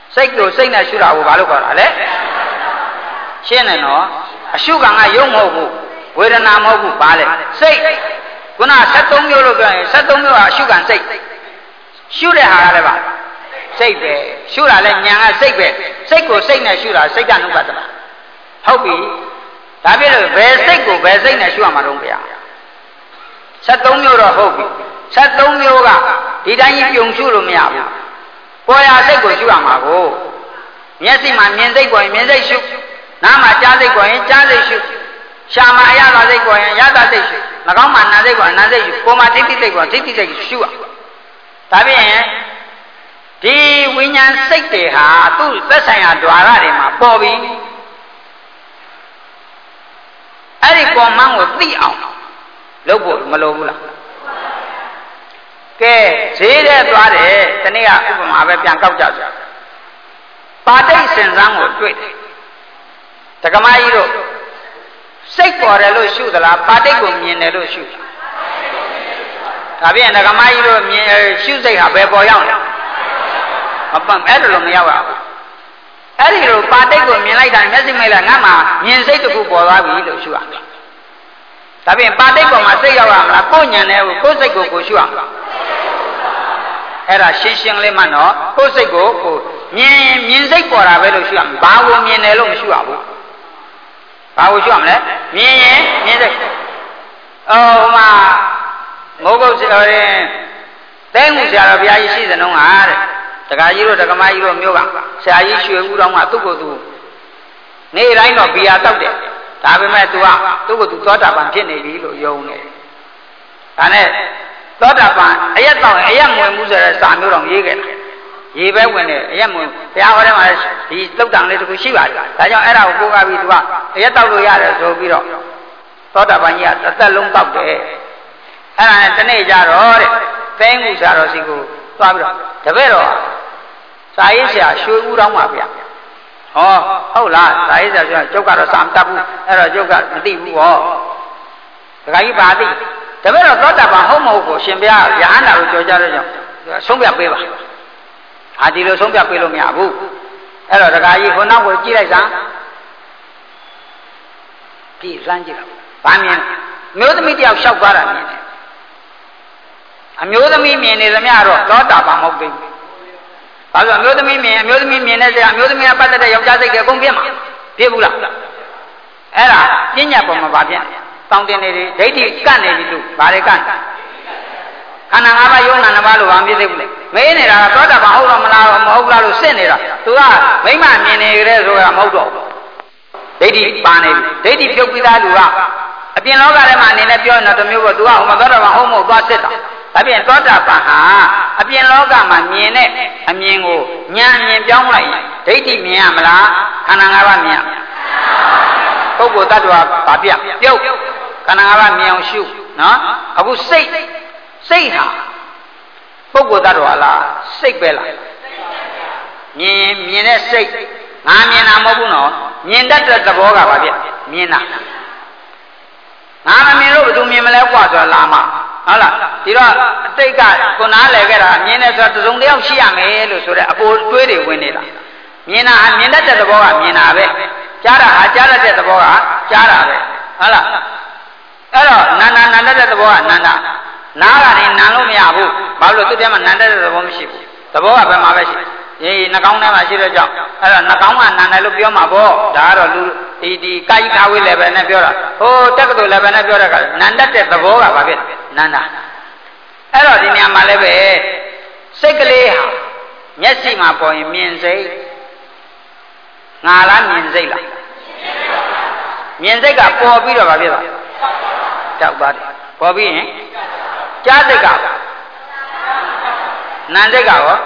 စိတ်ကိုစိတ်နဲ့ရှုတာကိုဘာလို့ခေါ်တာလဲရှင်းတယ်နော်အရှုခံကယုံမဟုတ်ဘူးဝေဒနာမဟုတ်ဘူးဘာလဲစိတ်ခုနဆက်သုံးမျိုးလို့ပြောရင်ဆက်သုံးမျိုးကအရှုခံစိတ်ရှုတဲ့ဟာကလည်းပါစိတ်ပဲရှုတာလည်းဉာဏ်ကစိတ်ပဲစိတ်ကိုစိတ်နဲ့ရှုတာစိတ်ကနုပတ္တနာဟုတ်ပြီဒါပြလို့ဘယ်စိတ်ကိုဘယ်စိတ်နဲ့ရှုရမှာတော့ဗျာဆက်သုံးမျိုးတော့ဟုတ်ပြီဆက်သုံးမျိုးကဒီတိုင်းကြီးပြုံရှုလို့မရဘူးပေါ်ရစိတ်ကိုရှုရမှာကိုမျက်စိမှာမြင်စိတ်ကိုရင်မြင်စိတ်ရှုနားမှာကြားစိတ်ကိုရင်ကြားစိတ်ရှုရှာမှာအရသာစိတ်ကိုရင်ရသာစိတ်ရှုနှာခေါင်းမှာနာစိတ်ကိုနာစိတ်ရှုကိုယ်မှာဒိဋ္ဌိစိတ်ကိုဒိဋ္ဌိစိတ်ရှုရဒါဖြင့်ဒီဝိညာဉ်စိတ်တွေဟာသူ့သက်ဆိုင်ရာဓဝါရတွေမှာပေါ်ပြီးအဲ့ဒီကောမန်းကိုသိအောင်လုပ်ဖို့မလိုဘူးလားကဲဈေးတဲ့သွားတယ်တနေ့ကဥပမာပဲပြန်ကောက်ကြကြပါဋိစင်စမ်းကိုတွေ့တယ်တက္ကမကြီးတို့စိတ်ပေါ်တယ်လို့ရှုသလားပါဋိကိုမြင်တယ်လို့ရှုဒါပြန်တက္ကမကြီးတို့မြင်ရှုစိတ်ဟာဘယ်ပေါ်ရောက်လဲမပန်းအဲ့လိုမရောက်ရဘူးအဲ့ဒီလိုပါဋိကိုမြင်လိုက်တာမျက်စိမိတ်လိုက်ငါမှမြင်စိတ်တစ်ခုပေါ်သွားပြီလို့ရှုရမယ်ဒါပြန်ပါဋိပေါ်မှာစိတ်ရောက်ရမလားကိုယ်ဉာဏ်နဲ့ကိုယ်စိတ်ကိုကိုရှုရမှာအဲ့ဒါရှင်းရှင်းလေးမှနော်ကိုယ်စိတ်ကိုကိုမြင်မြင်စိတ်ပေါ်တာပဲလို့ရှုရမယ်ဘာကိုမြင်တယ်လို့မရှုရဘူးဘာကိုရှုရမလဲမြင်ရင်မြင်စိတ်အော်ဟိုမှာမိုးကုတ်ဆရာရင်တဲမှုဆရာတော်ဘုရားကြီးရှိစနုံးဟာတဲ့တက္ကကြီးတို့တက္ကမကြီးတို့မျိုးကဆရာကြီးရွှေဦးတော်ကသူ့ကိုယ်သူနေ့တိုင်းတော့ဘီယာတောက်တယ်ဒါပေမဲ့ तू ကသူ့ကိုယ်သူသောတာပန်ဖြစ်နေပြီလို့ယုံတယ်ဒါနဲ့သောတာပန်အရက်တောက်အရက်မဝင်ဘူးဆိုတဲ့စာမျိုးတော့ရေးခဲ့တယ်ရေပဲဝင်တယ်အရက်မဝင်ဘုရားဟောထဲမှာဒီတုတ်တန်လေးတခုရှိပါတယ်ဒါကြောင့်အဲ့ဒါကိုကိုးကားပြီး तू ကအရက်တောက်လို့ရတယ်ဆိုပြီးတော့သောတာပန်ကြီးကတစ်သက်လုံးတောက်တယ်အဲ့ဒါနဲ့တနေ့ကျတော့တဲ့သိန်းကူဆရာတော်စီကိုသွားပြီးတော့တပည့်တော်စာရေးဆရာရွှေဦးတော်မှာဗျာဟောဟုတ်လားစာရေးဆရာပြောကျုပ်ကတော့စာမတတ်ဘူးအဲ့တော့ကျုပ်ကမသိဘူးဟောဒကာကြီးပါသိတပည့်တော်သောတာပန်ဟုတ်မဟုတ်ကိုရှင်ဘုရားရဟန္တာကိုကြော်ကြတဲ့ကြောင့်ဆုံးဖြတ်ပေးပါဟာဒီလိုဆုံးဖြတ်ပေးလို့မရဘူးအဲ့တော့ဒကာကြီးဟိုနောက်ကိုကြည့်လိုက်စမ်းကြည့်စမ်းကြည့်တော့ဘာမြင်မျိုးသမီးတယောက်လျှောက်သွားတာမြင်တယ်အမျိုးသမီးမြင်နေသမျှတော့သောတာပန်မဟုတ်သေးဘူးဘာလို့အမျိုးသမီးမြင်အမျိုးသမီးမြင်တဲ့ဆရာအမျိုးသမီးကပတ်သက်တဲ့ယောက်ျားစိတ်တွေအကုန်ပြင်းမှာပြည့်ဘူးလားအဲ့ဒါပညာပေါ်မှာဗာပြင်းတောင်းတင်နေတယ်ဒိဋ္ဌိကတ်နေပြီလို့ဗာတွေကတ်ခန္ဓာ၅ပါးယုံနာ၅ပါးလို့ဗာမပြည့်သေးဘူးလေမေးနေတာကသောတာပန်ဟုတ်တော့မလားမဟုတ်လားလို့စစ်နေတာသူကမိမမြင်နေကြတဲ့ဆိုတာမဟုတ်တော့ဘူးဒိဋ္ဌိပါနေပြီဒိဋ္ဌိပြုတ်ပြီးသားလူကအပြင်လောကထဲမှာအနေနဲ့ပြောရင်တော့တမျိုးပေါ့သူကဟိုမှာသောတာပန်ဟုတ်မဟုတ်သွားစစ်တာဒါဖြင့်သောတာပန်ဟာအပြင်လောကမှာမြင်တဲ့အမြင်ကိုဉာဏ်အမြင်ပြောင်းလိုက်ရင်ဒိဋ္ဌိမြင်ရမလားခန္ဓာ၅ပါးမြင်ရမလားပုဂ္ဂိုလ်တ attva ဘာပြပြုတ်ခန္ဓာ၅ပါးမြင်အောင်ရှုနော်အခုစိတ်စိတ်ဟာပုဂ္ဂိုလ်တ attva လားစိတ်ပဲလားမြင်မြင်တဲ့စိတ်ငါမြင်တာမဟုတ်ဘူးနော်မြင်တတ်တဲ့သဘောကဘာပြမြင်တာငါမမြင်လို့ဘယ်သူမြင်မလဲกว่าဆိုတာလာမှာဟုတ်လားဒီတော့အတိတ်ကကိုနားလည်ခဲ့တာမြင်တယ်ဆိုတာသုံးတယောက်ရှိရမယ်လို့ဆိုတဲ့အပေါ်တွေးတွေဝင်နေတာမြင်တာမြင်တတ်တဲ့သဘောကမြင်တာပဲကြားတာဟာကြားတတ်တဲ့သဘောကကြားတာပဲဟုတ်လားအဲ့တော့နာနာနာတတ်တဲ့သဘောကနန္တာနားကနေနာလို့မရဘူးဘာလို့သူ့ထဲမှာနန္တတဲ့သဘောမရှိဘူးသဘောကဘယ်မှာပဲရှိအေးနှာခေါင်းထဲမှာရှိတဲ့ကြောင့်အဲ့တော့နှာခေါင်းကနန္တယ်လို့ပြောမှာပေါ့ဒါကတော့လူဒီဒီကာယကာဝေး level နဲ့ပြောတာဟိုတက္ကသိုလ် level နဲ့ပြောတဲ့ကနန္တတဲ့သဘောကဘာဖြစ်နန္တာအဲ့တော့ဒီနေရာမှာလည်းပဲစိတ်ကလေးဟာမျက်စိမှာပေါ်ရင်မြင်စိတ်ငါလားမြင်စိတ်လားမြင်စိတ်ကပေါ်ပြီးတော့ဘာဖြစ်သွားတောက်သွားတယ်ပေါ်ပြီးရင်ကြားစိတ်ကနာမ်စိတ်ကရော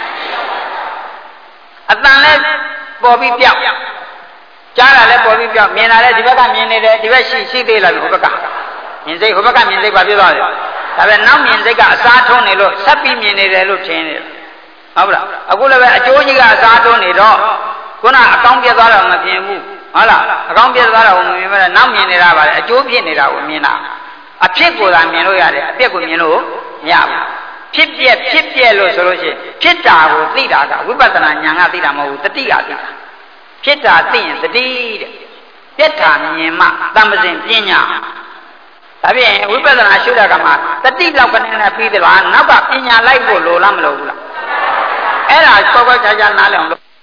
အတန်လဲပေါ်ပြီးပြောက်ကြားတာလဲပေါ်ပြီးပြောက်မြင်တာလဲဒီဘက်ကမြင်နေတယ်ဒီဘက်ရှိရှိသေးလားဟိုဘက်ကမြင်စိတ်ဟိုဘက်ကမြင်စိတ်ဘာဖြစ်သွားလဲဒါပဲနောက်မြင်စိတ်ကအစားထုံးနေလို့ဆက်ပြီးမြင်နေတယ်လို့ထင်နေတယ်ဟုတ်လားအခုလည်းပဲအကျိုးကြီးကအစားထုံးနေတော့ခုနအကောင်းပြတ်သွားတော့မမြင်ဘူးဟုတ်လားအကောင်းပြတ်သွားတော့မမြင်မဲ့နောက်မြင်နေတာပါလေအကျိုးဖြစ်နေတာကိုမြင်တာအဖြစ်ကိုသာမြင်လို့ရတယ်အပြစ်ကိုမြင်လို့မရဘူးဖြစ်ပြက်ဖြစ်ပြက်လို့ဆိုလို့ရှိရင်ဖြစ်တာကိုသိတာကဝိပဿနာဉာဏ်ကသိတာမဟုတ်ဘူးတတိကသိတာဖြစ်တာသိရင်တတိတဲ့ပြက်တာမြင်မှတမ္ပစဉ်ပညာဒါဖြင့်ဝိပဿနာရှုတဲ့အခါမှာတတိလောက်ကနေနဲ့ပြီးတယ်လားနောက်ကပညာလိုက်ဖို့လိုလားမလိုဘူးလားအဲ့ဒါကောကောချာချာနားလည်အောင်